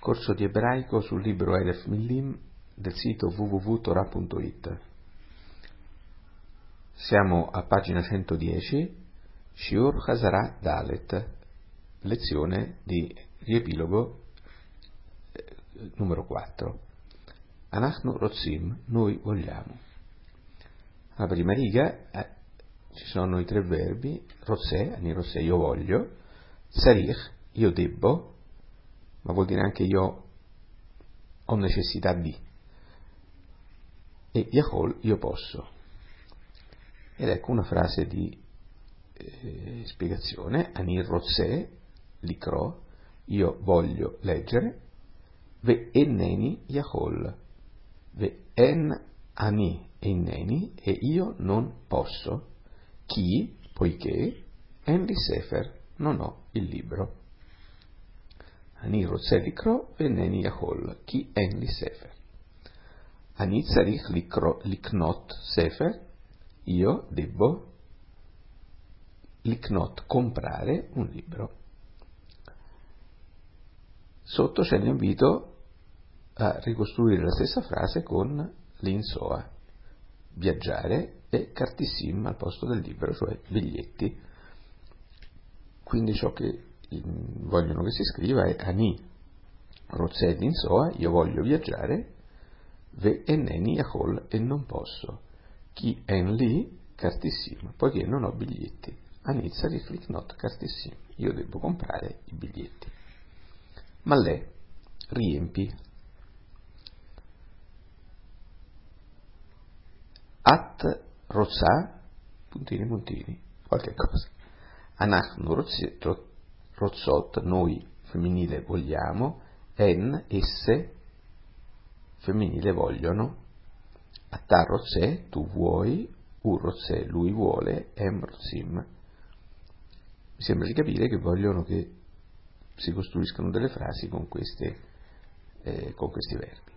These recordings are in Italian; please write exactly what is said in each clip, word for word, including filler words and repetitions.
corso di ebraico sul libro Elef Millim del sito w w w punto torah punto i t. Siamo a pagina centodieci, Shiur Chazara Dalet, lezione di riepilogo eh, numero quattro. Anachnu Rotzim, noi vogliamo. Alla prima riga eh, ci sono i tre verbi, Rotzeh, Ani Rotzeh, io voglio, Sarich, io debbo, ma vuol dire anche io ho necessità di, e Yachol, io posso. Ed ecco una frase di eh, spiegazione, Ani Rotzeh, Likro, io voglio leggere, Ve enneni Yachol, Ve en ani enneni, e io non posso, chi, poiché, en li sefer, non ho il libro. Ani Rotzeh Likro, Ve enneni Yachol, chi en li sefer. Ani tzarich likro, liknot sefer, io debbo liknot, comprare un libro. Sotto c'è l'invito a ricostruire la stessa frase con l'insoa, viaggiare, e cartissim al posto del libro, cioè biglietti. Quindi ciò che vogliono che si scriva è Ani Rotzeh l'insoa, io voglio viaggiare, Ve enneni Yachol, e non posso, chi en li cartissim, poiché non ho biglietti. Ani tzarich liknot cartissim, io devo comprare i biglietti. Ma lei riempi. At Rotzah, puntini puntini, qualche cosa. Anachnu Rotzot, noi femminile vogliamo, en, esse, femminile vogliono, Atta Rotzeh, tu vuoi, U Rotzeh, lui vuole, Em Rotzim. Mi sembra di capire che vogliono che si costruiscano delle frasi con, queste, eh, con questi verbi.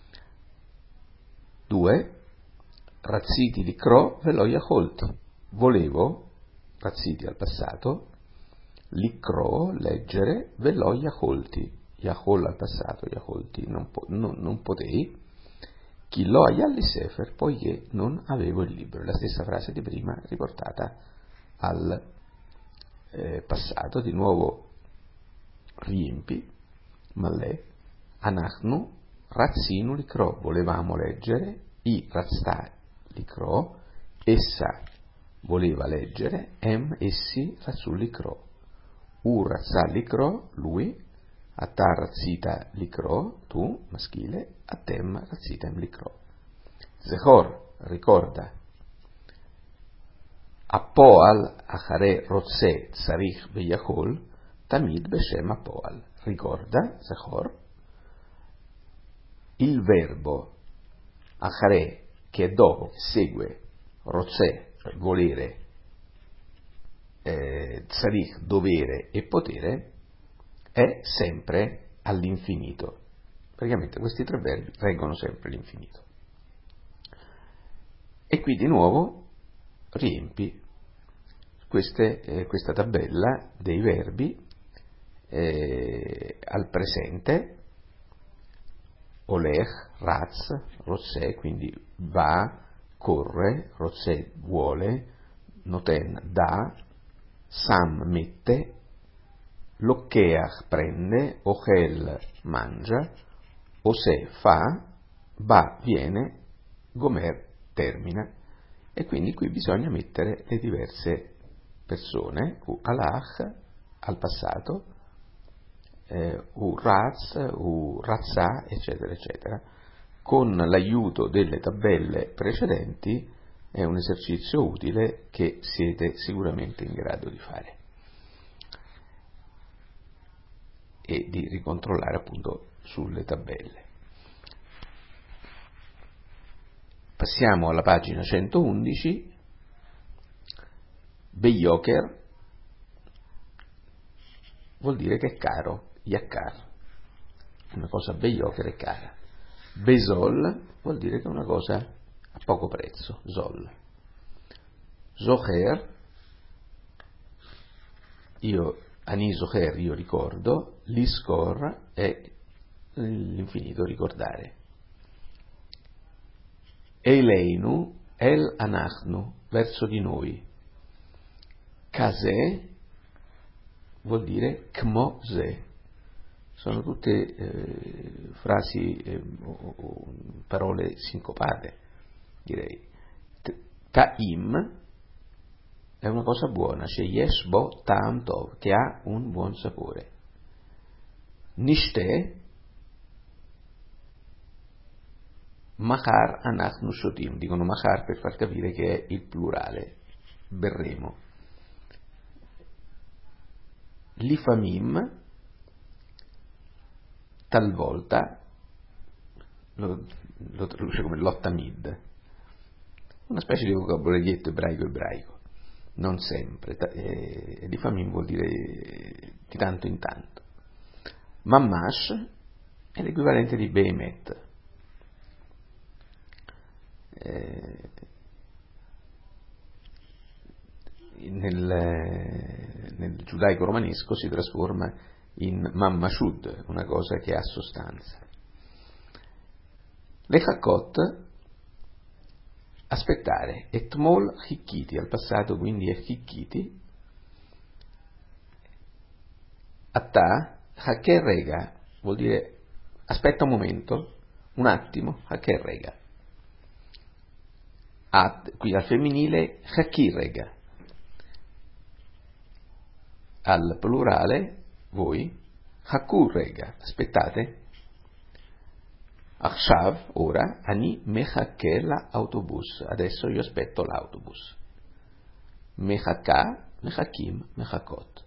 Due. Razziti likro velo yacholti. Volevo, razziti al passato, likro, leggere, velo yacholti. Yachol al passato, yacholti, non, po- non, non potei. Chi lo ayalli sefer, poiché non avevo il libro. La stessa frase di prima riportata al eh, passato, di nuovo riempi, ma lei, anachnu, razzinu likro, volevamo leggere, i razzà likro, essa voleva leggere, em, essi, razzù likro, u razzà likro, lui, atta razzita likro, tu, maschile, atem razzitem likro. Zechor, ricorda, Apoal, achare rotzeh, tzarich veyachol, tamid beshem apoal. Ricorda, Zechor, il verbo achare, che è dopo, segue, rotzeh, volere, eh, tzarich, dovere, e potere, è sempre all'infinito. Praticamente questi tre verbi reggono sempre l'infinito. E qui di nuovo riempi queste, eh, questa tabella dei verbi eh, al presente, olech, raz, rotzeh, quindi va, corre, rotzeh vuole, noten dà, sam mette, lokkeach prende, ochel mangia, ose fa, ba viene, gomer termina. E quindi qui bisogna mettere le diverse persone, u alach al passato, eh, u raz, u razzà, eccetera, eccetera. Con l'aiuto delle tabelle precedenti è un esercizio utile che siete sicuramente in grado di fare e di ricontrollare appunto sulle tabelle. Passiamo alla pagina centoundici, Beyoker vuol dire che è caro, Yakar, una cosa Beyoker è cara. Bezol vuol dire che è una cosa a poco prezzo, Zol. Zocher, io, Ani Zocher, io ricordo, Liskor è l'infinito ricordare. Eileinu el anachnu, verso di noi. Kazeh vuol dire kmo-ze. Sono tutte eh, frasi, eh, o, o parole sincopate, direi. Ta'im è una cosa buona, cioè yesh bo ta'am tov, che ha un buon sapore. Nishte machar anachnu shotim, dicono machar per far capire che è il plurale, berremo. Lifamim, talvolta, lo, lo traduce come l'ottamid, una specie di vocabolario ebraico-ebraico, non sempre, e lifamim vuol dire di tanto in tanto. Mammash è l'equivalente di Behemet. Eh, nel, nel giudaico romanesco si trasforma in Mammashud, una cosa che ha sostanza. Lechakot, aspettare. Etmol hikkiti, al passato quindi è hikkiti. Atta haker rega, vuol dire aspetta un momento, un attimo, haker rega. At, qui al femminile hakir rega. Al plurale, voi, hakur rega, aspettate. Achshav, ora, ani mechake la autobus, adesso io aspetto l'autobus. Mechaka, mechakim, mechakot.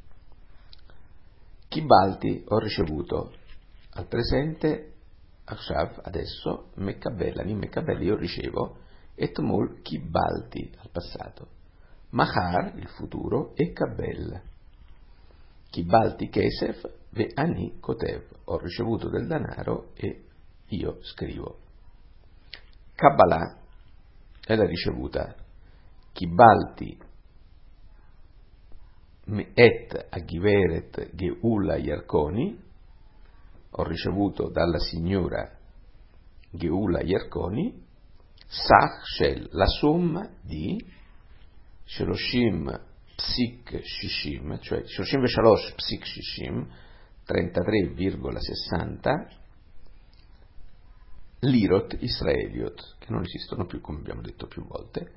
Kibalti, ho ricevuto, al presente, Achshav, adesso, mekabel, ani mekabel, io ricevo, etmol kibalti, al passato. Mahar, il futuro, e kabel. Kibalti kesef, ve ani kotev, ho ricevuto del denaro e io scrivo. Kabbalah è la ricevuta. Kibalti et agiveret Geula Yarkoni, ho ricevuto dalla signora Geula Yarkoni, Sach Shel, la somma di Sheloshim Psik Shishim, cioè Sheloshim Veshalosh Psik Shishim, trentatré virgola sessanta Lirot Israeliot, che non esistono più, come abbiamo detto più volte.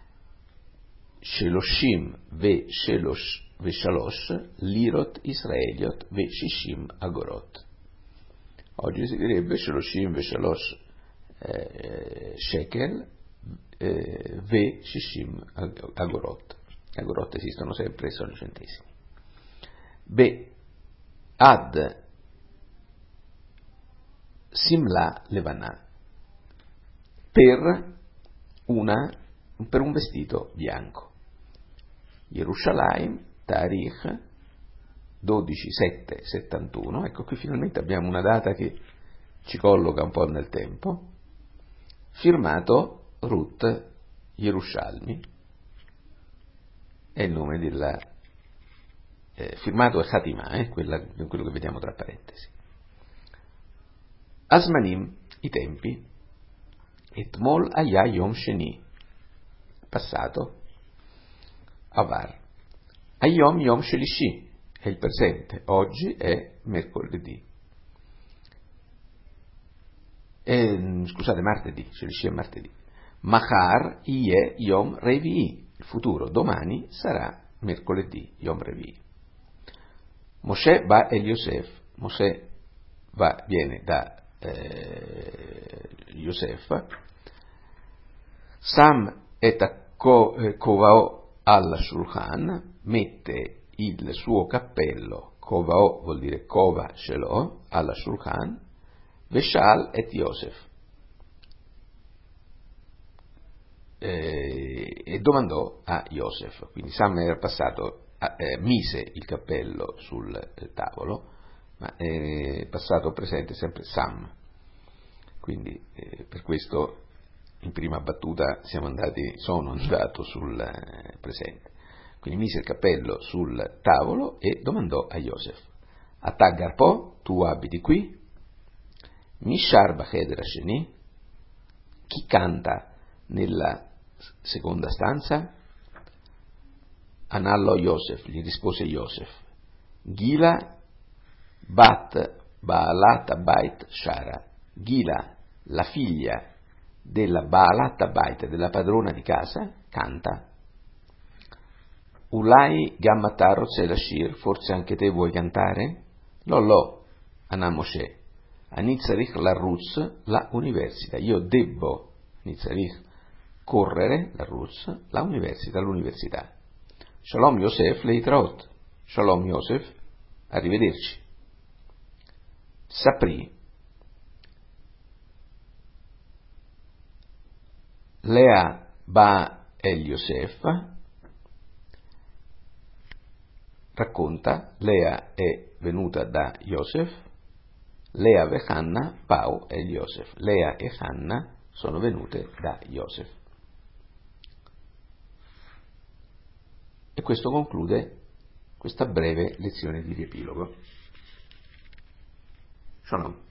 Sheloshim ve Shelosh ve Shalosh Lirot Israeliot ve Shishim Agorot. Oggi si direbbe Sheloshim ve Shalosh eh, Shekel eh, ve Shishim Agorot. Agorot esistono sempre e sono centesimi. Be ad Simla Levana, per, una, per un vestito bianco. Yerushalayim, Tarikh, dodici sette settantuno, ecco qui finalmente abbiamo una data che ci colloca un po' nel tempo, firmato Ruth Yerushalmi, è il nome della, eh, firmato è Fatima, eh, quella, quello che vediamo tra parentesi. Asmanim, i tempi, etmol aya yom sheni, passato, avar, ayom yom shelishi, è il presente, oggi è mercoledì, eh, scusate, martedì, shelishi è martedì, machar iye yom revi'i, il futuro, domani sarà mercoledì, yom revi'i. Moshe va el Yosef, Mosè va, viene da Eh, Yosef, Sam et kovao al shulchan, mette il suo cappello, kovao vuol dire kova shelo, al shulchan, veshal et Yosef, eh, e domandò a Yosef, quindi Sam era passato, eh, mise il cappello sul eh, tavolo, ma è passato presente sempre Sam, quindi eh, per questo in prima battuta siamo andati, sono andato sul eh, presente, quindi mise il cappello sul tavolo e domandò a Yosef, Attaggarpo, tu abiti qui? Mishar Bacheder Sheni. Chi canta nella seconda stanza? Anallo Yosef, gli rispose Yosef. Gila Bat Baalat Bait Shara. Gila, la figlia della Baalat Bait, della padrona di casa, canta. Ulai Gammatar Shir, forse anche te vuoi cantare? Lollo, Anna Moshe. Anitzarich la Ruz, la università. Io debbo, Anitzarich, correre, la Ruz, la università, l'università. Shalom Yosef, Leitraot. Shalom Yosef, arrivederci. Sapri. Lea Ba El Yosef racconta, Lea è venuta da Yosef, Lea e Hanna Pau El Yosef. Lea e Hanna sono venute da Yosef. E questo conclude questa breve lezione di riepilogo. Shalom.